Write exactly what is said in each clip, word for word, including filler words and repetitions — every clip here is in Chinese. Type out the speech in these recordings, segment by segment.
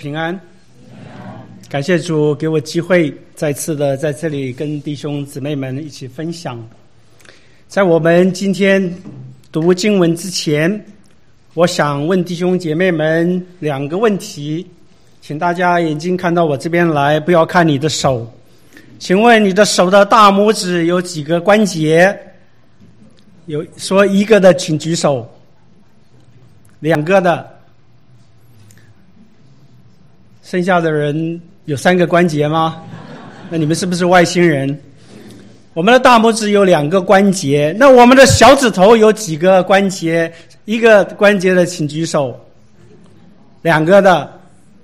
平安，感谢主给我机会再次的在这里跟弟兄姊妹们一起分享。在我们今天读经文之前，我想问弟兄姐妹们两个问题，请大家眼睛看到我这边来，不要看你的手。请问你的手的大拇指有几个关节？有说一个的请举手，两个的，剩下的人有三个关节吗？那你们是不是外星人？我们的大拇指有两个关节，那我们的小指头有几个关节？一个关节的请举手，两个的，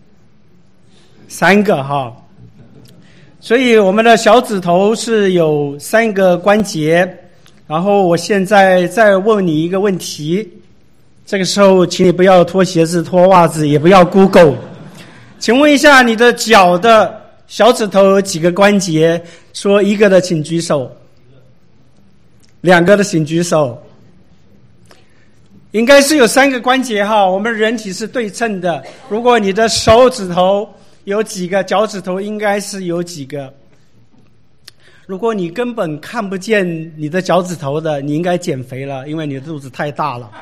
三个哈。所以我们的小指头是有三个关节。然后我现在再问你一个问题，这个时候请你不要脱鞋子脱袜子，也不要 Google。 请问一下你的脚的小指头有几个关节？说一个的请举手，两个的请举手。应该是有三个关节哈，我们人体是对称的。如果你的手指头有几个，脚趾头应该是有几个。如果你根本看不见你的脚趾头的，你应该减肥了，因为你的肚子太大了。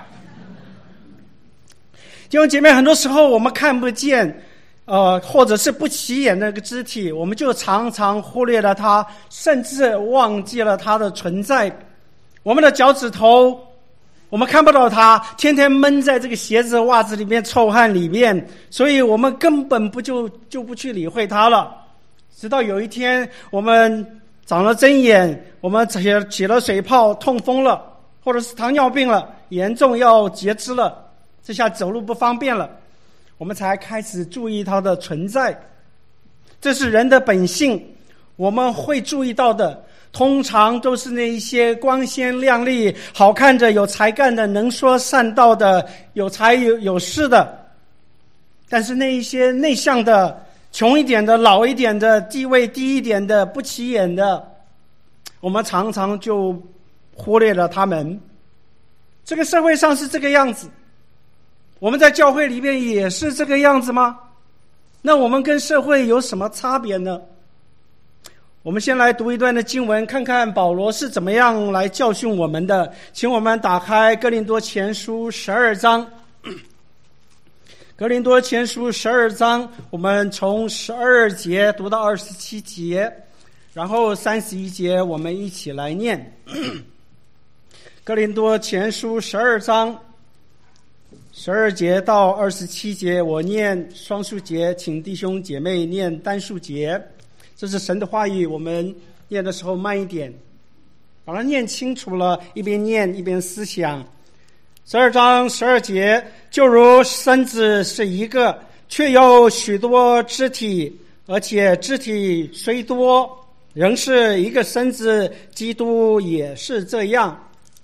弟兄姐妹，很多时候我们看不见呃，或者是不起眼的那个肢体，我们就常常忽略了它，甚至忘记了它的存在。我们的脚趾头我们看不到它，天天闷在这个鞋子袜子里面，臭汗里面，所以我们根本不就就不去理会它了。直到有一天我们长了针眼，我们起起了水泡，痛风了，或者是糖尿病了，严重要截肢了，这下走路不方便了，我们才开始注意它的存在。这是人的本性，我们会注意到的通常都是那一些光鲜亮丽、好看的、有才干的、能说善道的、有才有有势的。但是那一些内向的、穷一点的、老一点的、地位低一点的、不起眼的，我们常常就忽略了他们。这个社会上是这个样子，我们在教会里面也是这个样子吗？那我们跟社会有什么差别呢？我们先来读一段的经文，看看保罗是怎么样来教训我们的。请我们打开哥林多前书十二章。哥林多前书十二章，我们从十二节读到二十七节，然后三十一节我们一起来念。哥林多前书十二章十二节到二十七节，我念双数节，请弟兄姐妹念单数节。这是神的话语，我们念的时候慢一点，把它念清楚了，一边念一边思想。十二章十二节，就如身子是一个，却有许多肢体，而且肢体虽多，仍是一个身子，基督也是这样。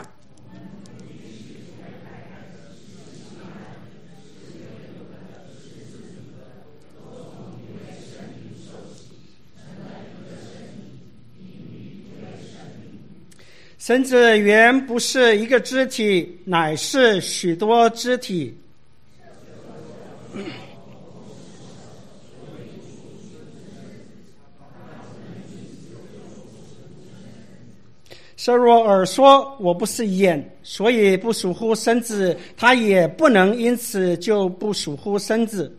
身子原不是一个肢体，乃是许多肢体。设若耳说我不是眼，所以不属乎身子，他也不能因此就不属乎身子。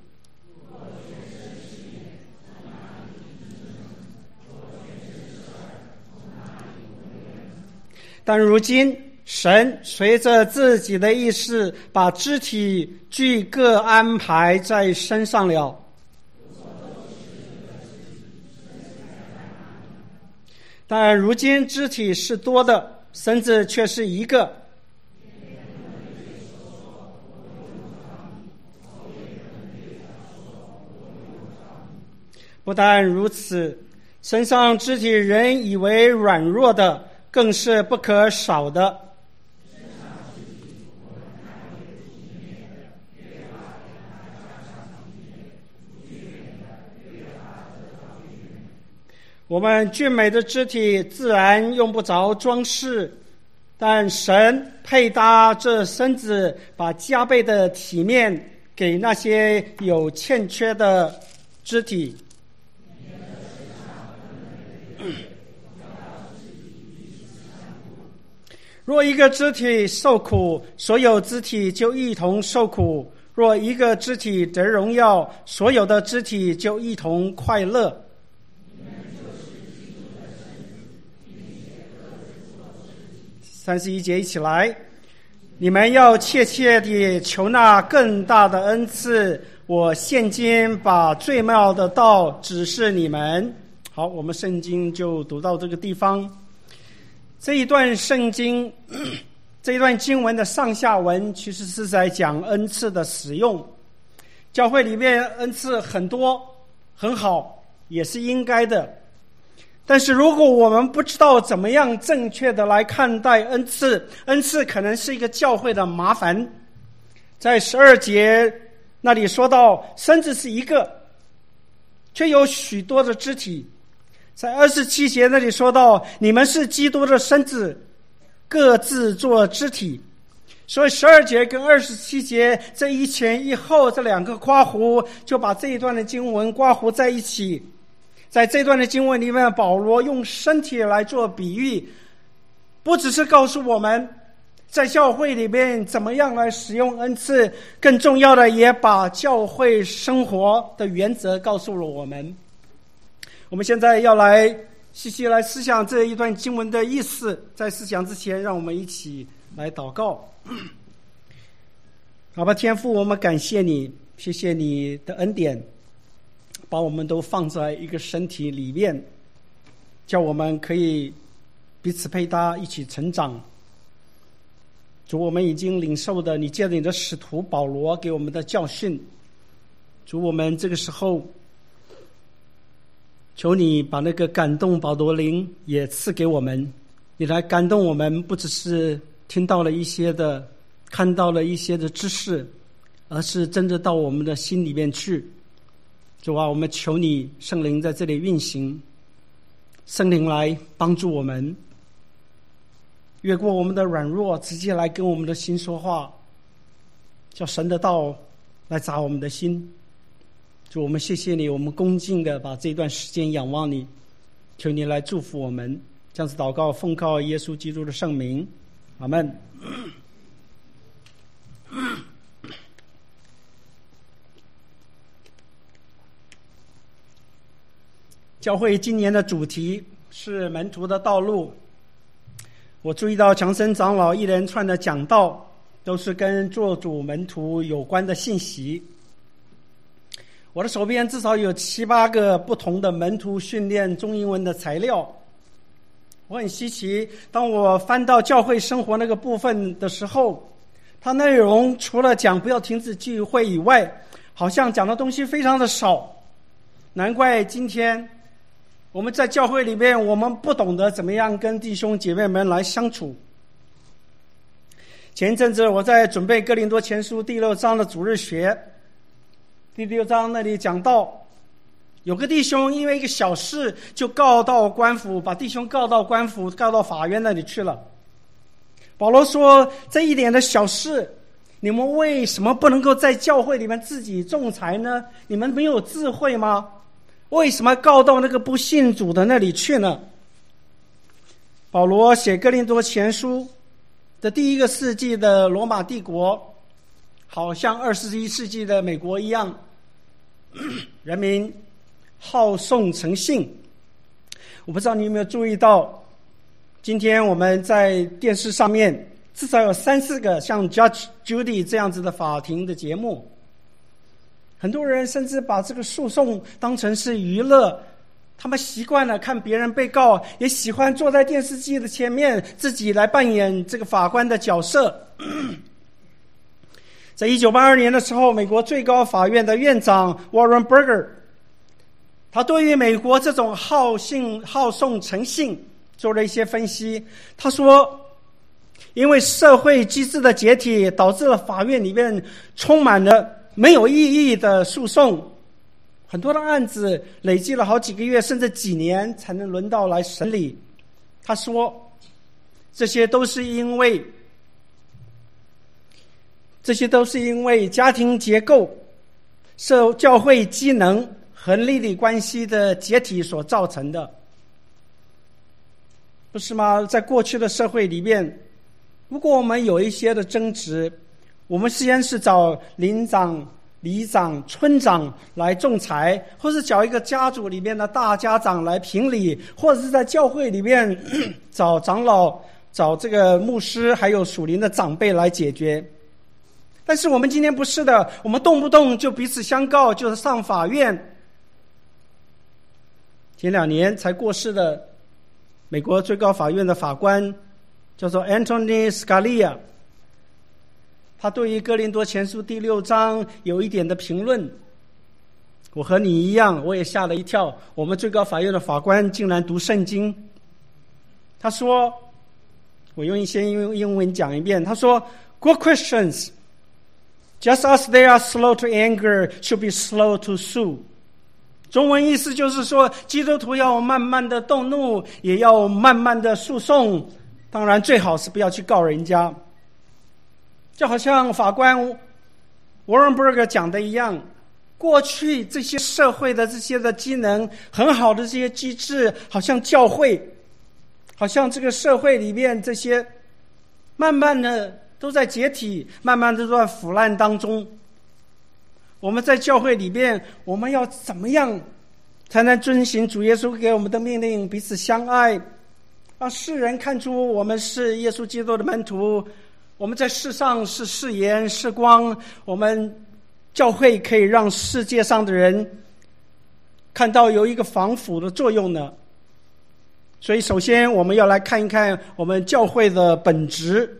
但如今神随着自己的意思，把肢体俱各安排在身上了。但如今肢体是多的，身子却是一个。不但如此，身上肢体人以为软弱的，更是不可少的。我们俊美的肢体自然用不着装饰，但神配搭这身子，把加倍的体面给那些有欠缺的肢体。若一个肢体受苦，所有肢体就一同受苦；若一个肢体得荣耀，所有的肢体就一同快乐。三十一节一起来，你们要切切地求那更大的恩赐。我现今把最妙的道指示你们。好，我们圣经就读到这个地方。这一段圣经，这一段经文的上下文其实是在讲恩赐的使用。教会里面恩赐很多，很好，也是应该的。但是如果我们不知道怎么样正确的来看待恩赐，恩赐可能是一个教会的麻烦。在十二节那里说到，身子是一个，却有许多的肢体。在二十七节那里说到，你们是基督的身子，各自做肢体。所以十二节跟二十七节这一前一后这两个括弧，就把这一段的经文括弧在一起。在这段的经文里面，保罗用身体来做比喻，不只是告诉我们在教会里面怎么样来使用恩赐，更重要的也把教会生活的原则告诉了我们。我们现在要来细细来思想这一段经文的意思，在思想之前，让我们一起来祷告。好吧，天父，我们感谢你，谢谢你的恩典，把我们都放在一个身体里面，叫我们可以彼此配搭，一起成长。主，我们已经领受的你借着你的使徒保罗给我们的教训，主，我们这个时候求你把那个感动保罗灵也赐给我们，你来感动我们，不只是听到了一些的，看到了一些的知识，而是真的到我们的心里面去。主啊，我们求你圣灵在这里运行，圣灵来帮助我们，越过我们的软弱，直接来跟我们的心说话，叫神的道来砸我们的心。主，我们谢谢你，我们恭敬的把这段时间仰望你，求你来祝福我们。这样子祷告，奉靠耶稣基督的圣名，阿们。教会今年的主题是门徒的道路。我注意到强生长老一连串的讲道都是跟做主门徒有关的信息。我的手边至少有七八个不同的门徒训练中英文的材料。我很稀奇，当我翻到教会生活那个部分的时候，它内容除了讲不要停止聚会以外，好像讲的东西非常的少。难怪今天我们在教会里面，我们不懂得怎么样跟弟兄姐妹们来相处。前一阵子我在准备哥林多前书第六章的主日学，第六章那里讲到，有个弟兄因为一个小事就告到官府，把弟兄告到官府，告到法院那里去了。保罗说，这一点的小事，你们为什么不能够在教会里面自己仲裁呢？你们没有智慧吗？为什么告到那个不信主的那里去呢？保罗写哥林多前书的第一个世纪的罗马帝国，好像二十一世纪的美国一样，人民好讼成性。我不知道你有没有注意到，今天我们在电视上面至少有三四个像 Judge Judy 这样子的法庭的节目。很多人甚至把这个诉讼当成是娱乐，他们习惯了看别人被告，也喜欢坐在电视机的前面自己来扮演这个法官的角色。在一九八二年的时候，美国最高法院的院长 Warren Burger， 他对于美国这种好性好讼成性做了一些分析。他说，因为社会机制的解体，导致了法院里面充满了没有意义的诉讼，很多的案子累积了好几个月甚至几年才能轮到来审理。他说，这些都是因为这些都是因为家庭结构、社教会机能和利益关系的解体所造成的，不是吗？在过去的社会里面，如果我们有一些的争执，我们先是找邻长、里长、村长来仲裁，或是找一个家族里面的大家长来评理，或者是在教会里面找长老、找这个牧师还有属灵的长辈来解决。但是我们今天不是的，我们动不动就彼此相告，就是上法院。前两年才过世的美国最高法院的法官叫做 Anthony Scalia， 他对于哥林多前书第六章有一点的评论，我和你一样，我也吓了一跳，我们最高法院的法官竟然读圣经。他说，我用一些英文讲一遍，他说 Good Christians just as they are slow to anger, should be slow to sue。 中文意思就是说，基督徒要慢慢的动怒，也要慢慢的诉讼，当然最好是不要去告人家。就好像法官 Warren Burger 讲的一样，过去这些社会的这些的机能很好的这些机制，好像教会，好像这个社会里面这些慢慢的都在解体，慢慢的都在腐烂当中。我们在教会里面，我们要怎么样才能遵行主耶稣给我们的命令，彼此相爱，让世人看出我们是耶稣基督的门徒，我们在世上是是盐是光，我们教会可以让世界上的人看到有一个防腐的作用呢。所以首先我们要来看一看我们教会的本质。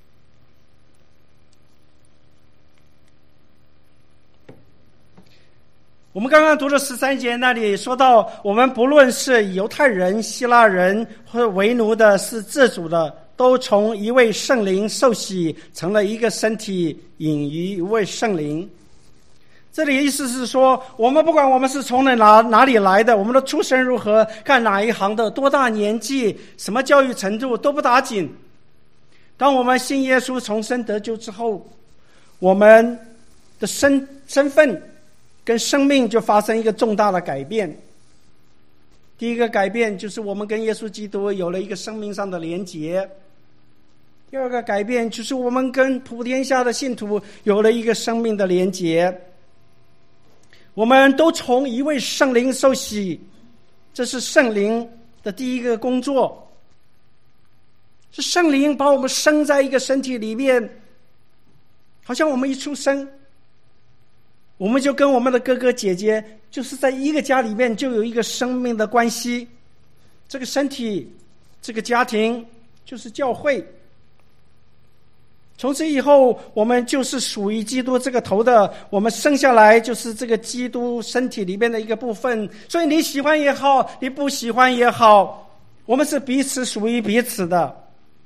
我们刚刚读的十三节那里说到，我们不论是犹太人、希腊人或者为奴的，是自主的，都从一位圣灵受洗，成了一个身体，隐于一位圣灵。这里的意思是说，我们不管我们是从哪哪里来的，我们的出身如何，干哪一行的，多大年纪，什么教育程度都不打紧。当我们信耶稣重生得救之后，我们的身身份跟生命就发生一个重大的改变。第一个改变就是我们跟耶稣基督有了一个生命上的连结。第二个改变就是我们跟普天下的信徒有了一个生命的连结。我们都从一位圣灵受洗，这是圣灵的第一个工作，是圣灵把我们生在一个身体里面，好像我们一出生，我们就跟我们的哥哥姐姐就是在一个家里面就有一个生命的关系。这个身体，这个家庭就是教会。从此以后，我们就是属于基督这个头的，我们生下来就是这个基督身体里面的一个部分。所以你喜欢也好，你不喜欢也好，我们是彼此属于彼此的。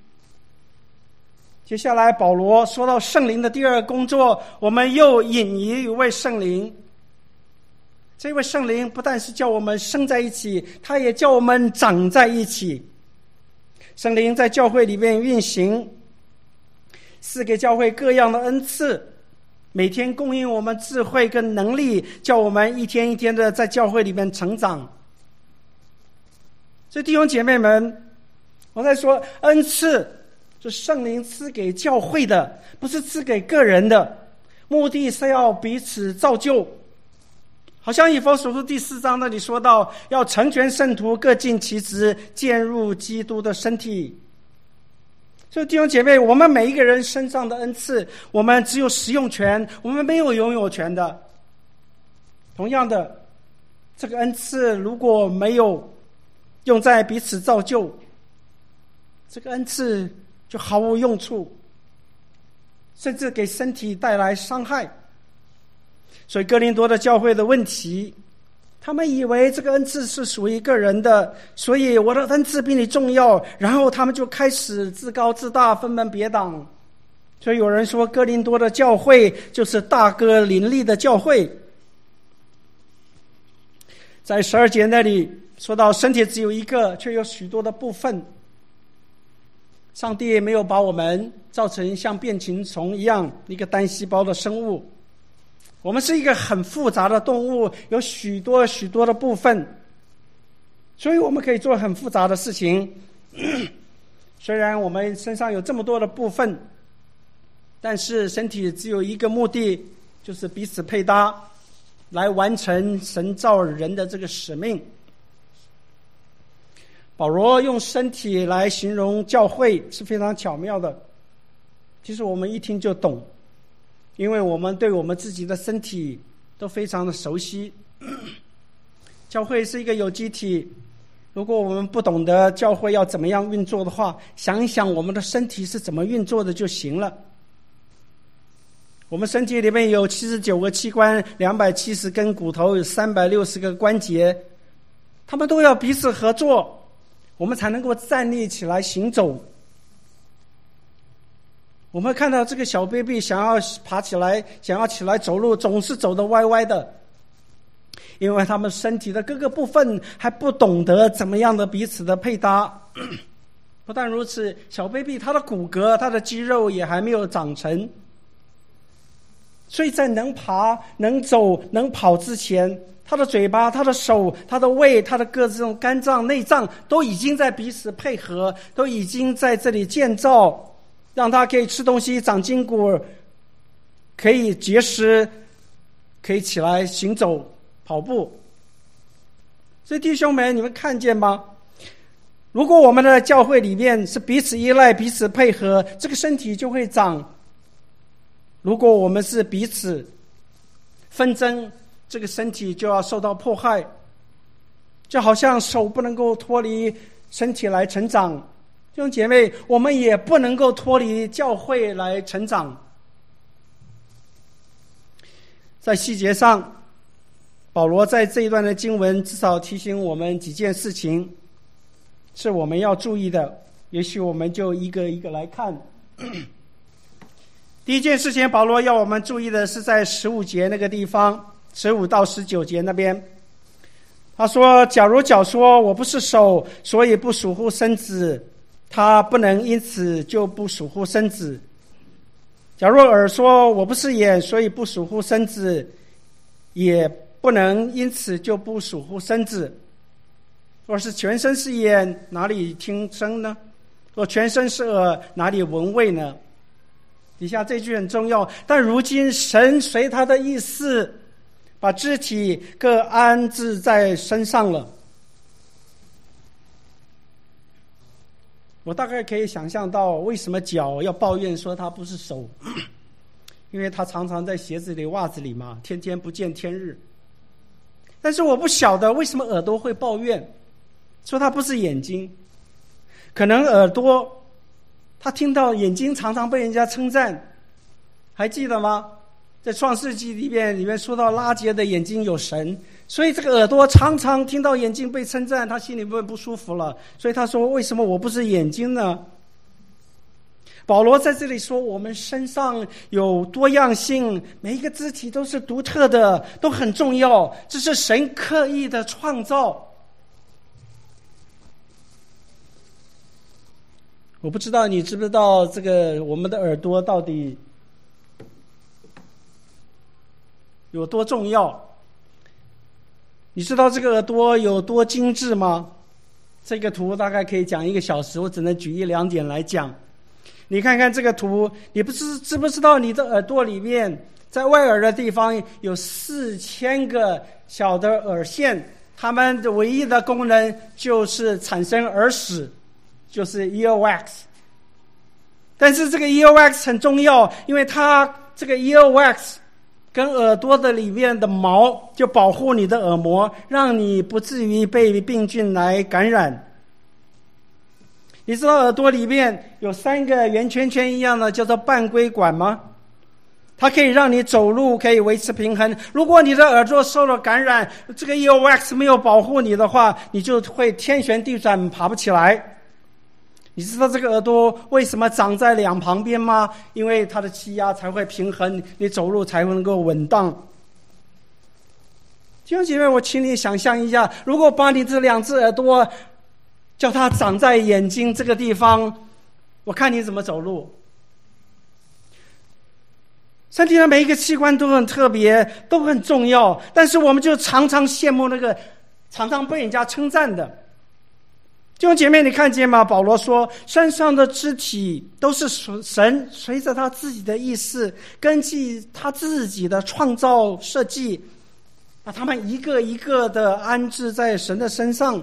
接下来保罗说到圣灵的第二个工作，我们又引于一位圣灵。这位圣灵不但是叫我们生在一起，他也叫我们长在一起。圣灵在教会里面运行，赐给教会各样的恩赐，每天供应我们智慧跟能力，叫我们一天一天的在教会里面成长。所以弟兄姐妹们，我在说恩赐是圣灵赐给教会的，不是赐给个人的，目的是要彼此造就。好像以弗所书第四章那里说到，要成全圣徒，各尽其职，渐入基督的身体。所以弟兄姐妹，我们每一个人身上的恩赐，我们只有使用权，我们没有拥有权的。同样的，这个恩赐如果没有用在彼此造就，这个恩赐就毫无用处，甚至给身体带来伤害。所以哥林多的教会的问题，他们以为这个恩赐是属于个人的，所以我的恩赐比你重要，然后他们就开始自高自大，分门别党。所以有人说哥林多的教会就是大哥林立的教会。在十二节那里说到，身体只有一个，却有许多的部分。 上帝没有把我们造成像变形虫一样一个单细胞的生物，我们是一个很复杂的动物，有许多许多的部分，所以我们可以做很复杂的事情。虽然我们身上有这么多的部分，但是身体只有一个目的，就是彼此配搭，来完成神造人的这个使命。保罗用身体来形容教会是非常巧妙的，其实我们一听就懂，因为我们对我们自己的身体都非常的熟悉。教会是一个有机体，如果我们不懂得教会要怎么样运作的话，想一想我们的身体是怎么运作的就行了。我们身体里面有七十九个器官，两百七十根骨头，有三百六十个关节，他们都要彼此合作，我们才能够站立起来行走。我们看到这个小 baby 想要爬起来，想要起来走路，总是走得歪歪的，因为他们身体的各个部分还不懂得怎么样的彼此的配搭。不但如此，小 baby 他的骨骼，他的肌肉也还没有长成，所以在能爬能走能跑之前，他的嘴巴他的手他的胃他的各种肝脏内脏都已经在彼此配合，都已经在这里建造，让他可以吃东西长筋骨，可以节食，可以起来行走跑步。所以弟兄们，你们看见吗？如果我们的教会里面是彼此依赖彼此配合，这个身体就会长。如果我们是彼此纷争，这个身体就要受到迫害。就好像手不能够脱离身体来成长，弟兄姐妹，我们也不能够脱离教会来成长。在细节上，保罗在这一段的经文至少提醒我们几件事情是我们要注意的，也许我们就一个一个来看。第一件事情，保罗要我们注意的是在十五节那个地方，十五到十九节那边，他说：假如脚说我不是手，所以不属乎身子，他不能因此就不属乎身子；假如耳说我不是眼，所以不属乎身子，也不能因此就不属乎身子。若是全身是眼，哪里听声呢？若全身是耳，哪里闻味呢？底下这句很重要，但如今神随他的意思，把肢体各安置在身上了。我大概可以想象到为什么脚要抱怨说他不是手，因为他常常在鞋子里袜子里嘛，天天不见天日。但是我不晓得为什么耳朵会抱怨说他不是眼睛，可能耳朵他听到眼睛常常被人家称赞，还记得吗？在创世纪里面里面说到拉结的眼睛有神，所以这个耳朵常常听到眼睛被称赞，他心里会不舒服了，所以他说为什么我不是眼睛呢？保罗在这里说我们身上有多样性，每一个肢体都是独特的，都很重要，这是神刻意的创造。我不知道你知不知道这个我们的耳朵到底有多重要？你知道这个耳朵有多精致吗？这个图大概可以讲一个小时，我只能举一两点来讲。你看看这个图，你不知知不知道你的耳朵里面在外耳的地方有四千个小的耳腺，它们的唯一的功能就是产生耳屎，就是 earwax。 但是这个 earwax 很重要，因为它这个 earwax 跟耳朵的里面的毛就保护你的耳膜，让你不至于被病菌来感染。你知道耳朵里面有三个圆圈圈一样的叫做半规管吗？它可以让你走路可以维持平衡。如果你的耳朵受了感染，这个 earwax 没有保护你的话，你就会天旋地转爬不起来。你知道这个耳朵为什么长在两旁边吗？因为它的气压才会平衡，你走路才会能够稳当。弟兄姐妹，我请你想象一下，如果把你这两只耳朵叫它长在眼睛这个地方， 我看你怎么走路。身体的每一个器官都很特别，都很重要，但是我们就常常羡慕那个常常被人家称赞的。弟兄姐妹，你看见吗？保罗说，身上的肢体都是神随着他自己的意思，根据他自己的创造设计，把他们一个一个的安置在神的身上。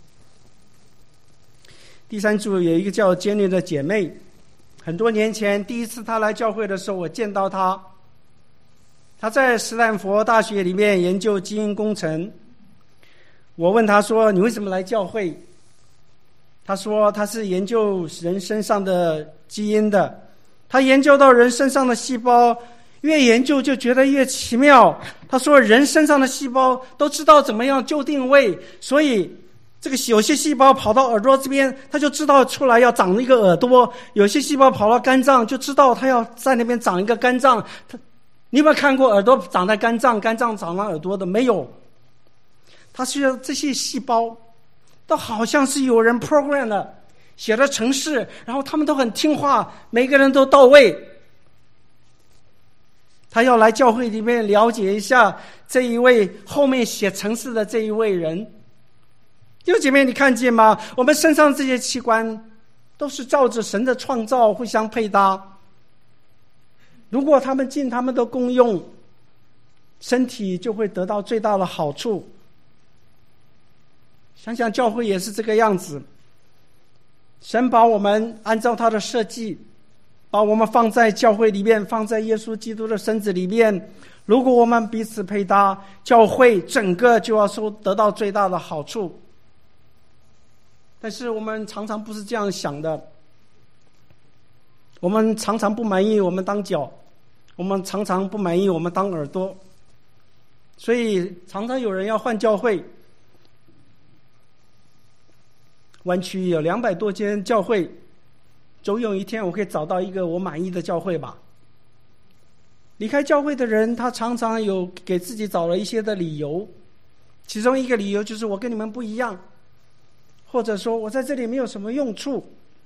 第三组有一个叫坚定的姐妹，很多年前第一次她来教会的时候，我见到她，她在斯坦福大学里面研究基因工程。我问她说，你为什么来教会？她说她是研究人身上的基因的，她研究到人身上的细胞，越研究就觉得越奇妙。她说人身上的细胞都知道怎么样就定位，所以这个有些细胞跑到耳朵这边，它就知道出来要长一个耳朵；有些细胞跑到肝脏，就知道它要在那边长一个肝脏。它，你有没有看过耳朵长在肝脏，肝脏长在耳朵的？没有。它需要这些细胞都好像是有人 program 了，写了程式，然后他们都很听话，每个人都到位。他要来教会里面了解一下这一位后面写程式的这一位人。弟兄姐妹，你看见吗？我们身上这些器官都是照着神的创造互相配搭，如果他们尽他们的功用，身体就会得到最大的好处。想想教会也是这个样子，神把我们按照他的设计，把我们放在教会里面，放在耶稣基督的身子里面。如果我们彼此配搭，教会整个就要收得到最大的好处。但是我们常常不是这样想的，我们常常不满意我们当脚，我们常常不满意我们当耳朵，所以常常有人要换教会。湾区有两百多间教会，总有一天我可以找到一个我满意的教会吧。离开教会的人，他常常有给自己找了一些的理由，其中一个理由就是我跟你们不一样，或者说我在这里没有什么用处。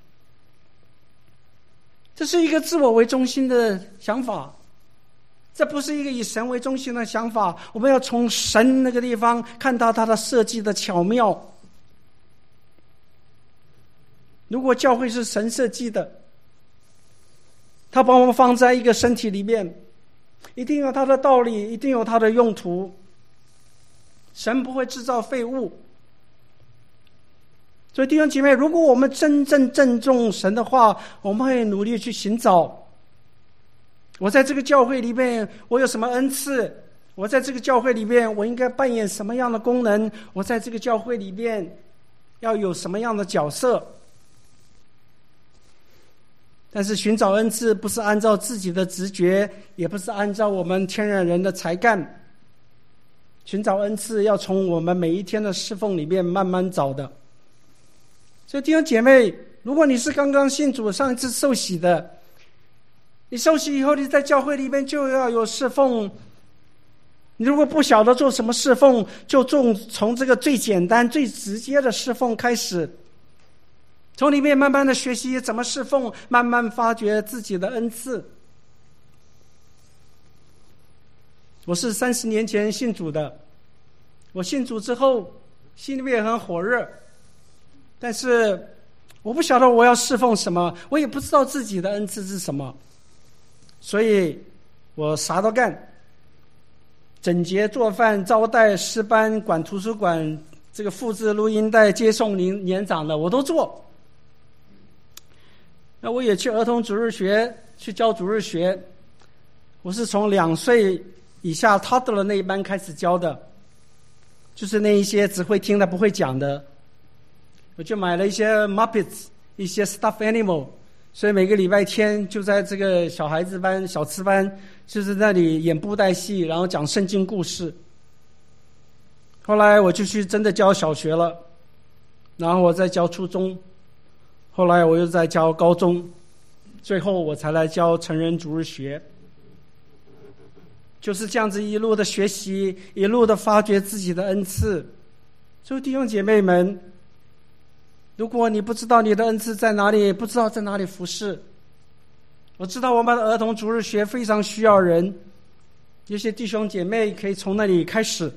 这是一个自我为中心的想法，这不是一个以神为中心的想法。我们要从神那个地方看到他的设计的巧妙。如果教会是神设计的，他把我们放在一个身体里面，一定有他的道理，一定有他的用途。神不会制造废物。所以弟兄姐妹，如果我们真正郑重神的话，我们会努力去寻找，我在这个教会里面我有什么恩赐，我在这个教会里面我应该扮演什么样的功能，我在这个教会里面要有什么样的角色。但是寻找恩赐不是按照自己的直觉，也不是按照我们天然人的才干。寻找恩赐要从我们每一天的侍奉里面慢慢找的。所以弟兄姐妹，如果你是刚刚信主上一次受洗的，你受洗以后你在教会里面就要有侍奉。你如果不晓得做什么侍奉，就从从这个最简单最直接的侍奉开始，从里面慢慢的学习怎么侍奉，慢慢发掘自己的恩赐。我是三十年前信主的，我信主之后心里面也很火热，但是我不晓得我要侍奉什么，我也不知道自己的恩赐是什么，所以我啥都干，整洁做饭、招待、诗班、管图书馆，这个复制录音带、接送年年长的我都做。那我也去儿童主日学去教主日学，我是从两岁以下 toddler 那一班开始教的，就是那一些只会听的不会讲的。我就买了一些 Muppets， 一些 Stuffed Animal， 所以每个礼拜天就在这个小孩子班、小吃班，就是那里演布袋戏，然后讲圣经故事。后来我就去真的教小学了，然后我再教初中，后来我又在教高中，最后我才来教成人主日学。就是这样子一路的学习，一路的发掘自己的恩赐。所以弟兄姐妹们，如如果你不知道你的恩赐在哪里，不知道在哪里服侍，我知道我们的儿童主日学非常需要人，有些弟兄姐妹可以从那里开始。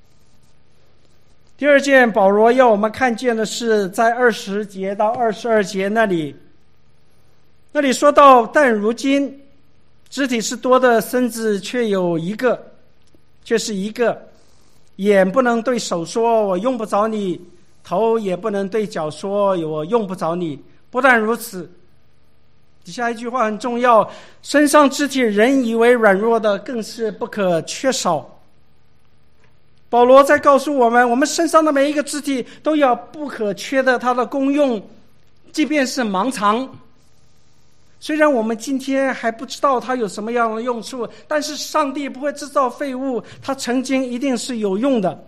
第二件保罗要我们看见的是在二十节到二十二节那里，那里说到，但如今肢体是多的，身子却有一个，却是一个。眼不能对手说我用不着你，头也不能对脚说我用不着你。不但如此，底下一句话很重要，身上肢体人以为软弱的，更是不可缺少。保罗在告诉我们，我们身上的每一个肢体都要不可缺的它的功用，即便是盲肠，虽然我们今天还不知道它有什么样的用处，但是上帝不会制造废物，它曾经一定是有用的。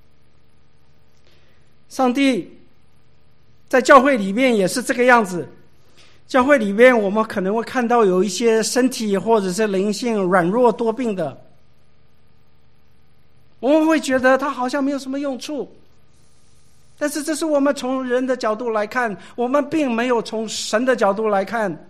上帝在教会里面也是这个样子，教会里面我们可能会看到有一些身体或者是灵性软弱多病的，我们会觉得它好像没有什么用处，但是这是我们从人的角度来看，我们并没有从神的角度来看。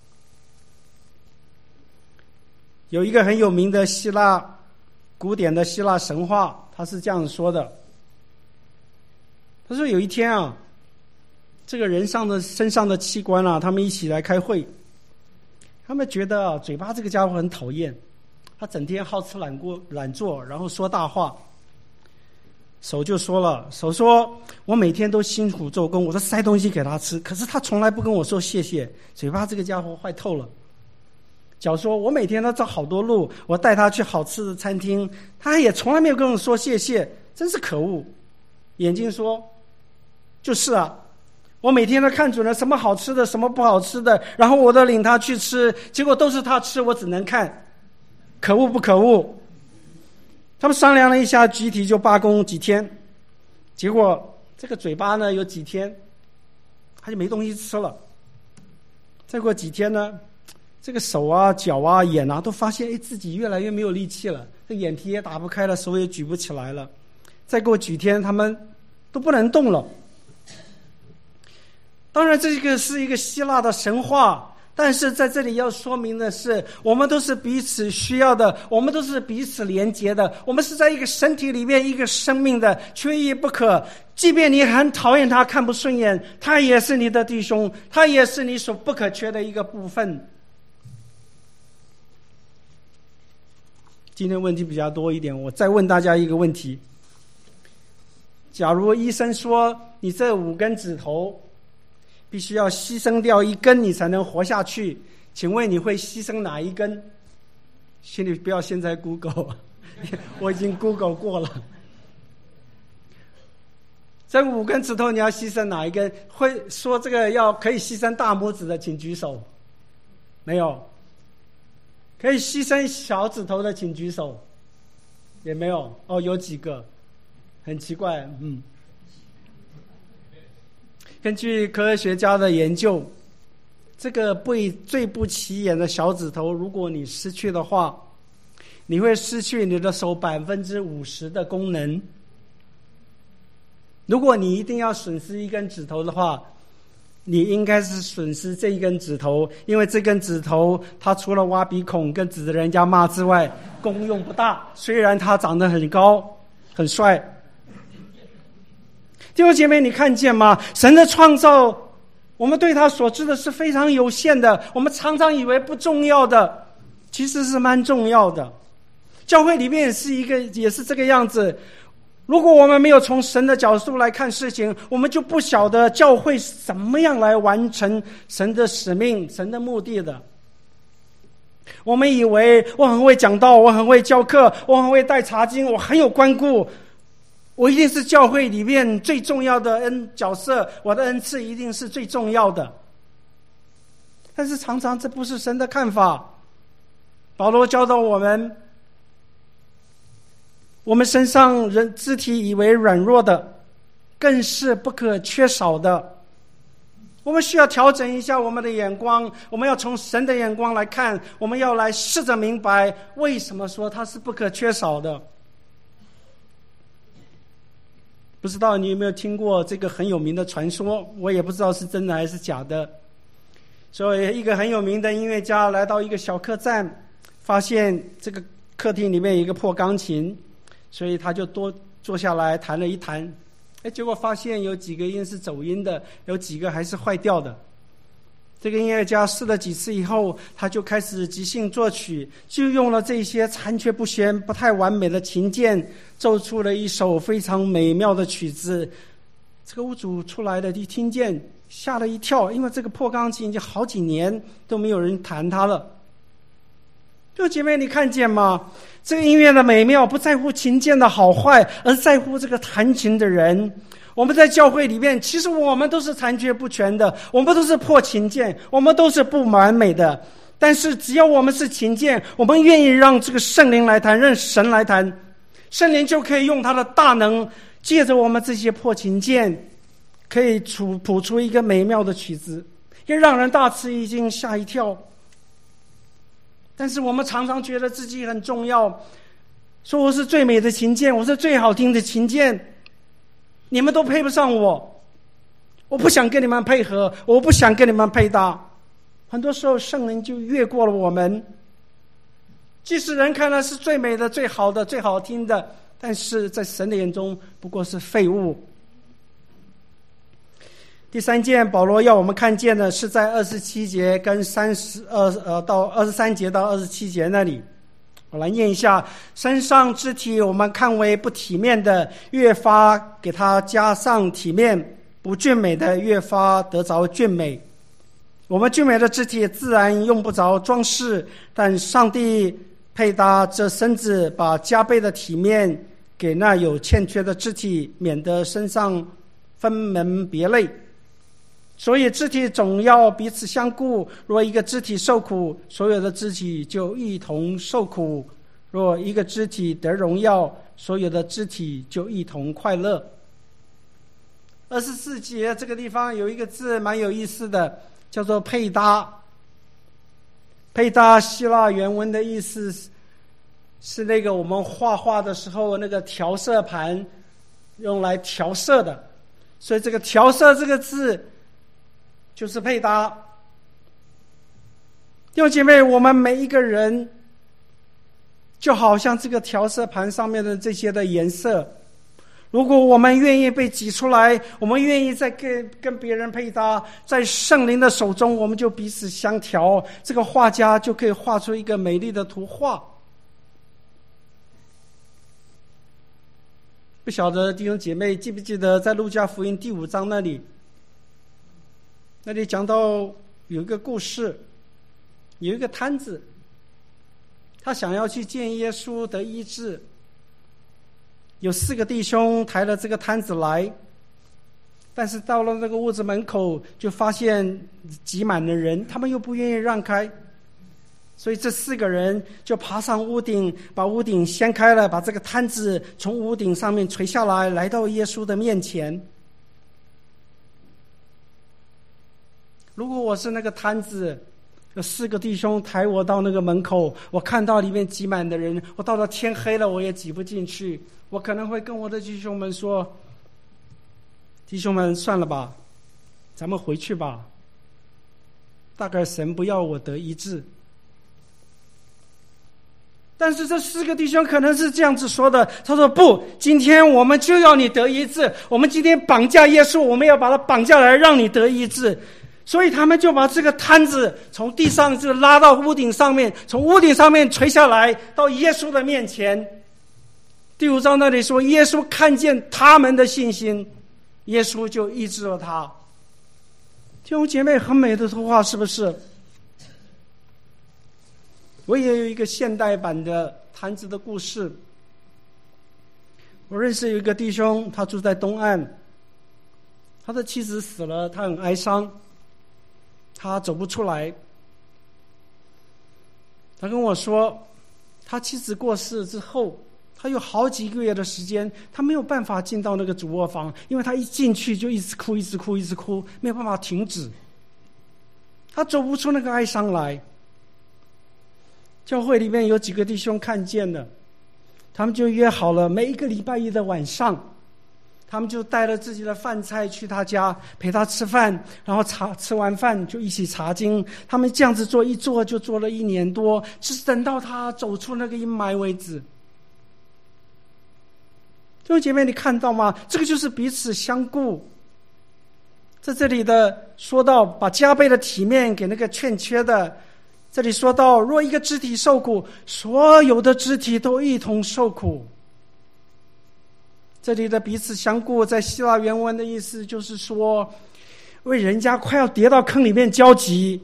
有一个很有名的希腊古典的希腊神话，他是这样说的，他说有一天啊，这个人上的身上的器官啊，他们一起来开会，他们觉得啊，嘴巴这个家伙很讨厌，他整天好吃懒过懒做，然后说大话。手就说了，手说我每天都辛苦做工，我都塞东西给他吃，可是他从来不跟我说谢谢，嘴巴这个家伙坏透了。脚说我每天都走好多路，我带他去好吃的餐厅，他也从来没有跟我说谢谢，真是可恶。眼睛说就是啊，我每天都看准了什么好吃的什么不好吃的，然后我都领他去吃，结果都是他吃，我只能看，可恶不可恶。他们商量了一下，集体就罢工几天，结果这个嘴巴呢有几天他就没东西吃了。再过几天呢，这个手啊脚啊眼啊都发现哎自己越来越没有力气了，这眼皮也打不开了，手也举不起来了。再过几天他们都不能动了。当然这个是一个希腊的神话，但是在这里要说明的是，我们都是彼此需要的，我们都是彼此连结的，我们是在一个身体里面一个生命的，缺一不可。即便你很讨厌他看不顺眼，他也是你的弟兄，他也是你所不可缺的一个部分。今天问题比较多一点，我再问大家一个问题，假如医生说你这五根指头必须要牺牲掉一根你才能活下去，请问你会牺牲哪一根？请你不要现在 Google， 我已经 Google 过了。这五根指头你要牺牲哪一根？会说这个要可以牺牲大拇指的请举手。没有。可以牺牲小指头的请举手。也没有。哦，有几个很奇怪。嗯，根据科学家的研究，这个不最不起眼的小指头，如果你失去的话，你会失去你的手百分之五十的功能。如果你一定要损失一根指头的话，你应该是损失这一根指头，因为这根指头它除了挖鼻孔跟指着人家骂之外，功用不大，虽然它长得很高很帅。弟兄姐妹，你看见吗？神的创造，我们对他所知的是非常有限的，我们常常以为不重要的，其实是蛮重要的。教会里面也是一个也是这个样子。如果我们没有从神的角度来看事情，我们就不晓得教会是怎么样来完成神的使命、神的目的的。我们以为我很会讲道，我很会教课，我很会带查经，我很有关顾，我一定是教会里面最重要的恩角色，我的恩赐一定是最重要的。但是常常这不是神的看法。保罗教导我们，我们身上人肢体以为软弱的，更是不可缺少的。我们需要调整一下我们的眼光，我们要从神的眼光来看，我们要来试着明白为什么说它是不可缺少的。 不知道你有没有听过这个很有名的传说，我也不知道是真的还是假的。所以一个很有名的音乐家来到一个小客栈，发现这个客厅里面有一个破钢琴，所以他就多坐下来弹了一弹，哎，结果发现有几个音是走音的，有几个还是坏掉的。这个音乐家试了几次以后，他就开始即兴作曲，就用了这些残缺不全、不太完美的琴键，奏出了一首非常美妙的曲子。这个屋主出来的一听见，吓了一跳，因为这个破钢琴已经好几年都没有人弹它了。弟兄姐妹，你看见吗？这个音乐的美妙不在乎琴键的好坏，而在乎这个弹琴的人。我们在教会里面，其实我们都是残缺不全的，我们都是破琴键，我们都是不完美的。但是只要我们是琴键，我们愿意让这个圣灵来弹，让神来弹，圣灵就可以用他的大能，借着我们这些破琴键，可以谱谱出一个美妙的曲子，也让人大吃一惊，吓一跳。但是我们常常觉得自己很重要，说我是最美的琴键，我是最好听的琴键，你们都配不上我，我不想跟你们配合，我不想跟你们配搭。很多时候圣灵就越过了我们，即使人看来是最美的、最好的、最好听的，但是在神的眼中不过是废物。第三件保罗要我们看见的是在二十七节跟三十二呃到二十三节到二十七节那里，我来念一下：身上肢体我们看为不体面的，越发给它加上体面；不俊美的，越发得着俊美。我们俊美的肢体自然用不着装饰，但上帝配搭这身子，把加倍的体面给那有欠缺的肢体，免得身上分门别类。所以肢体总要彼此相顾，若一个肢体受苦，所有的肢体就一同受苦；若一个肢体得荣耀，所有的肢体就一同快乐。二十四节这个地方有一个字蛮有意思的，叫做配搭。配搭希腊原文的意思是那个我们画画的时候那个调色盘用来调色的，所以这个调色这个字就是配搭。弟兄姐妹，我们每一个人就好像这个调色盘上面的这些的颜色，如果我们愿意被挤出来，我们愿意再跟跟别人配搭，在圣灵的手中我们就彼此相调，这个画家就可以画出一个美丽的图画。不晓得弟兄姐妹记不记得在路加福音第五章那里，那里讲到有一个故事，有一个摊子，他想要去见耶稣得医治，有四个弟兄抬了这个摊子来，但是到了那个屋子门口就发现挤满了人，他们又不愿意让开，所以这四个人就爬上屋顶，把屋顶掀开了，把这个摊子从屋顶上面垂下来，来到耶稣的面前。如果我是那个摊子，有四个弟兄抬我到那个门口，我看到里面挤满的人，我到了天黑了我也挤不进去，我可能会跟我的弟兄们说，弟兄们算了吧，咱们回去吧，大概神不要我得医治。但是这四个弟兄可能是这样子说的，他说不，今天我们就要你得医治，我们今天绑架耶稣，我们要把他绑架来让你得医治。所以他们就把这个摊子从地上就拉到屋顶上面，从屋顶上面垂下来到耶稣的面前。第五章那里说，耶稣看见他们的信心，耶稣就医治了他。弟兄姐妹，很美的图画是不是？我也有一个现代版的摊子的故事。我认识有一个弟兄，他住在东岸，他的妻子死了，他很哀伤，他走不出来。他跟我说，他妻子过世之后，他有好几个月的时间，他没有办法进到那个主卧房，因为他一进去就一直哭一直哭一直哭，没有办法停止，他走不出那个哀伤来。教会里面有几个弟兄看见了，他们就约好了每一个礼拜一的晚上， 他们就带了自己的饭菜去他家陪他吃饭，然后茶吃完饭就一起查经。他们这样子做，一做就做了一年多，只是等到他走出那个阴霾为止。弟兄姐妹，你看到吗？这个就是彼此相顾。在这里的说到把加倍的体面给那个欠缺的，这里说到若一个肢体受苦，所有的肢体都一同受苦。这里的彼此相顾在希腊原文的意思就是说，为人家快要跌到坑里面焦急。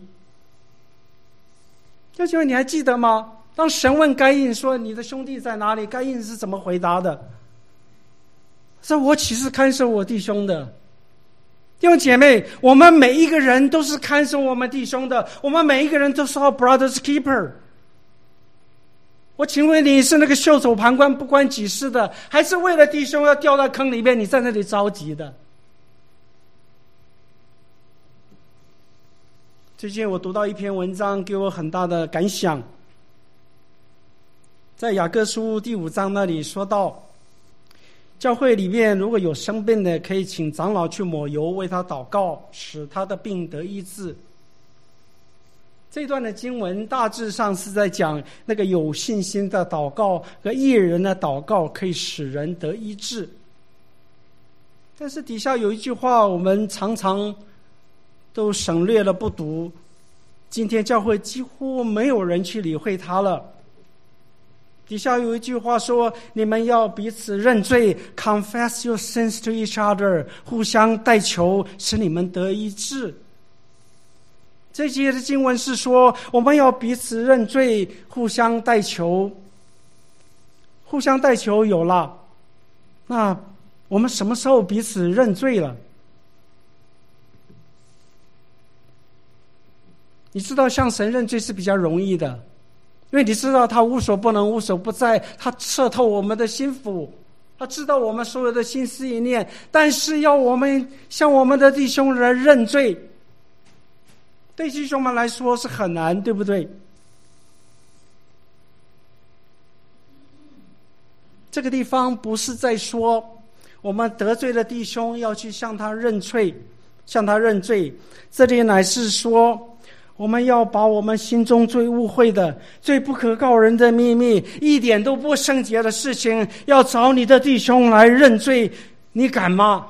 弟兄姐妹，你还记得吗？当神问该隐说你的兄弟在哪里，该隐是怎么回答的？说我岂是看守我弟兄的？弟兄姐妹，我们每一个人都是看守我们弟兄的，我们每一个人都是 our brother's keeper。我请问你是那个袖手旁观不关己事的，还是为了弟兄要掉到坑里面你在那里着急的？最近我读到一篇文章，给我很大的感想。在雅各书第五章那里说到，教会里面如果有生病的，可以请长老去抹油为他祷告，使他的病得医治。这段的经文大致上是在讲那个有信心的祷告和义人的祷告可以使人得医治。但是底下有一句话我们常常都省略了不读，今天教会几乎没有人去理会它了。底下有一句话说，你们要彼此认罪 confess your sins to each other， 互相代求，使你们得医治。这节的经文是说，我们要彼此认罪，互相代求。互相代求有了，那我们什么时候彼此认罪了？你知道向神认罪是比较容易的，因为你知道他无所不能无所不在，他彻透我们的心腹，他知道我们所有的心思意念。但是要我们向我们的弟兄来认罪，对弟兄们来说是很难，对不对？这个地方不是在说我们得罪了弟兄要去向他认罪，向他认罪，这里乃是说我们要把我们心中最污秽的、最不可告人的秘密、一点都不圣洁的事情，要找你的弟兄来认罪，你敢吗？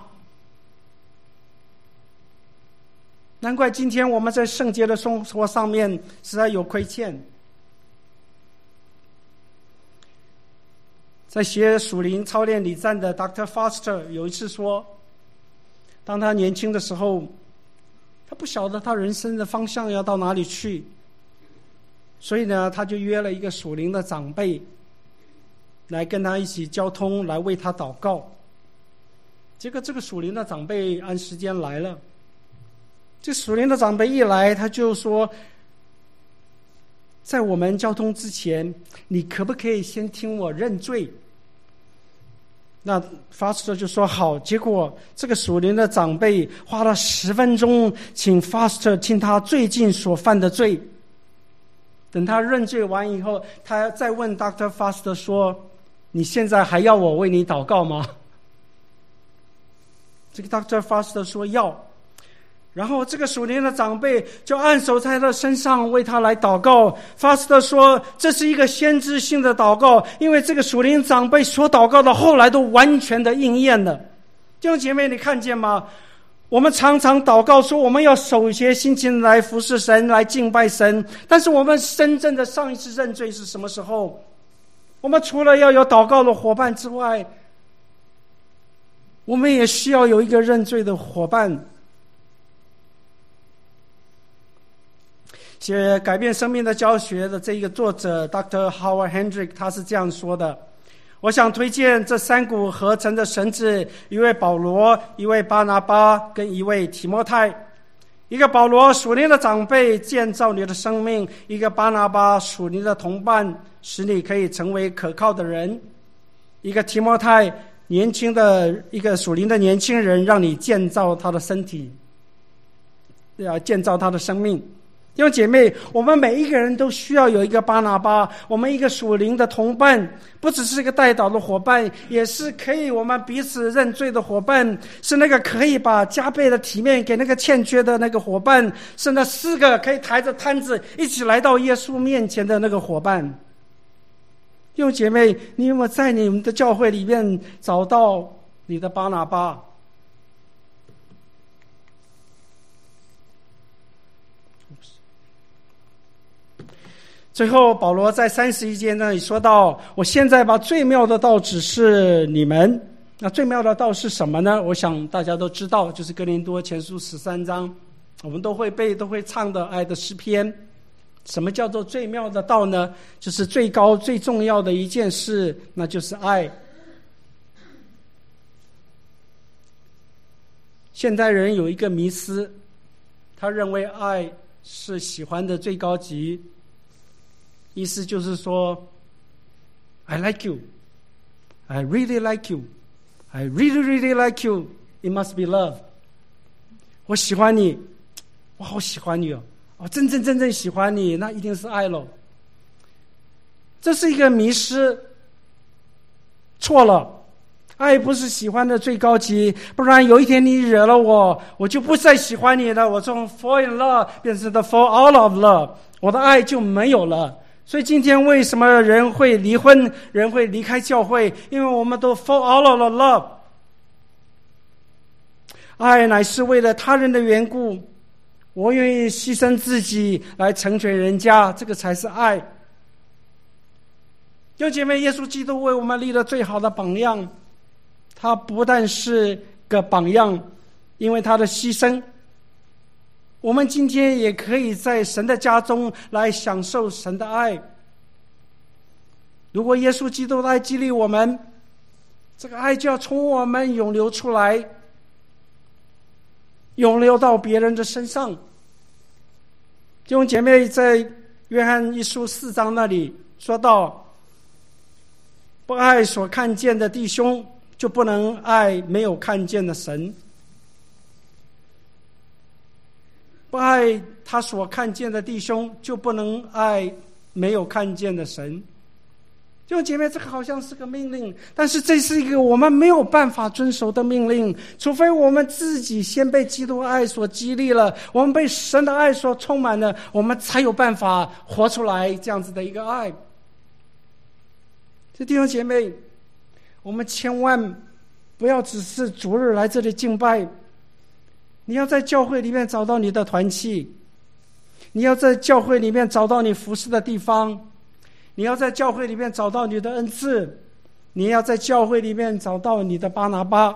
难怪今天我们在圣洁的生活上面实在有亏欠。在学属灵操练礼赞的 Doctor Foster 有一次说，当他年轻的时候，他不晓得他人生的方向要到哪里去，所以呢，他就约了一个属灵的长辈来跟他一起交通，来为他祷告。结果这个属灵的长辈按时间来了，这属灵的长辈一来，他就说，在我们交通之前，你可不可以先听我认罪？那 Foster 就说好。结果这个属灵的长辈花了十分钟请 Foster 听他最近所犯的罪。等他认罪完以后，他再问 Doctor Foster 说，你现在还要我为你祷告吗？这个 Doctor Foster 说要。然后这个属灵的长辈就按手在他身上为他来祷告。法斯特说这是一个先知性的祷告，因为这个属灵长辈所祷告的后来都完全的应验了。弟兄姐妹，你看见吗？我们常常祷告说我们要守一些心情来服侍神，来敬拜神，但是我们真正的上一次认罪是什么时候？我们除了要有祷告的伙伴之外，我们也需要有一个认罪的伙伴。写改变生命的教学的这一个作者 Doctor Howard Hendrick 他是这样说的，我想推荐这三股合成的绳子，一位保罗，一位巴拿巴，跟一位提摩太。一个保罗属灵的长辈建造你的生命，一个巴拿巴属灵的同伴使你可以成为可靠的人，一个提摩太年轻的一个属灵的年轻人，让你建造他的身体，要建造他的生命。 弟兄姐妹，我们每一个人都需要有一个巴拿巴，我们一个属灵的同伴，不只是一个代祷的伙伴，也是可以我们彼此认罪的伙伴，是那个可以把加倍的体面给那个欠缺的那个伙伴，是那四个可以抬着摊子一起来到耶稣面前的那个伙伴。弟兄姐妹，你有没有在你们的教会里面找到你的巴拿巴？最后保罗在三十一节那里说到，我现在把最妙的道指示你们。那最妙的道是什么呢？我想大家都知道，就是哥林多前书十三章，我们都会背都会唱的爱的诗篇。什么叫做最妙的道呢？就是最高最重要的一件事，那就是爱。现代人有一个迷思，他认为爱是喜欢的最高级，意思就是说 I like you, I really like you, I really really like you, it must be love。 我喜欢你，我好喜欢你哦，我真正真正喜欢你，那一定是爱咯。这是一个迷失，错了。爱不是喜欢的最高级，不然有一天你惹了我，我就不再喜欢你了，我从 fall in love 变成的 fall out of love， 我的爱就没有了。所以今天为什么人会离婚，人会离开教会？因为我们都 fall out of love。 爱乃是为了他人的缘故，我愿意牺牲自己来成全人家，这个才是爱。弟兄姐妹，耶稣基督为我们立了最好的榜样，他不但是个榜样，因为他的牺牲，我们今天也可以在神的家中来享受神的爱。如果耶稣基督的爱激励我们，这个爱就要从我们涌流出来，涌流到别人的身上。弟兄姐妹，在约翰一书四章那里说到，不爱所看见的弟兄，就不能爱没有看见的神。不爱他所看见的弟兄，就不能爱没有看见的神。弟兄姐妹，这个好像是个命令，但是这是一个我们没有办法遵守的命令，除非我们自己先被基督爱所激励了，我们被神的爱所充满了，我们才有办法活出来这样子的一个爱。这弟兄姐妹，我们千万不要只是逐日来这里敬拜，你要在教会里面找到你的团契，你要在教会里面找到你服侍的地方，你要在教会里面找到你的恩赐，你要在教会里面找到你的巴拿巴。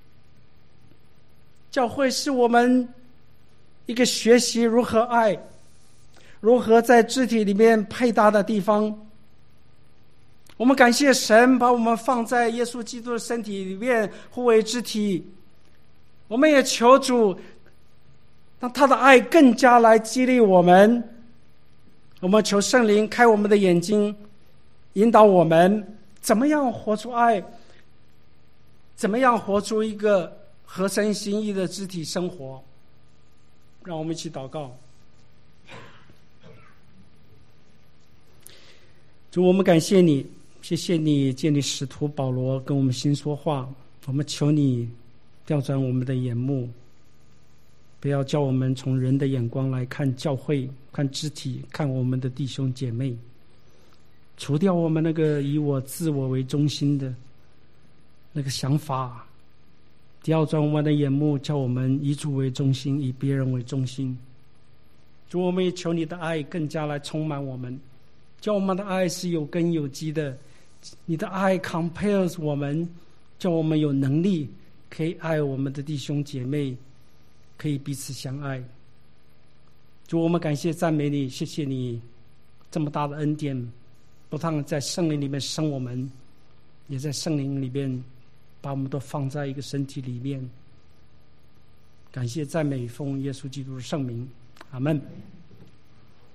教会是我们一个学习如何爱，如何在肢体里面配搭的地方。我们感谢神把我们放在耶稣基督的身体里面，互为肢体。我们也求主让他的爱更加来激励我们。我们求圣灵开我们的眼睛，引导我们怎么样活出爱，怎么样活出一个合神心意的肢体生活。让我们一起祷告。主，我们感谢你，谢谢你建立使徒保罗跟我们心说话，我们求你调转我们的眼目，不要叫我们从人的眼光来看教会，看肢体，看我们的弟兄姐妹，除掉我们那个以我自我为中心的那个想法，调转我们的眼目，叫我们以主为中心，以别人为中心。主，我们也求你的爱更加来充满我们，叫我们的爱是有根有基的，你的爱 compels 我们，叫我们有能力可以爱我们的弟兄姐妹，可以彼此相爱。主，我们感谢赞美你，谢谢你这么大的恩典，不但在圣灵里面生我们，也在圣灵里面把我们都放在一个身体里面。感谢赞美奉耶稣基督的圣名，阿们。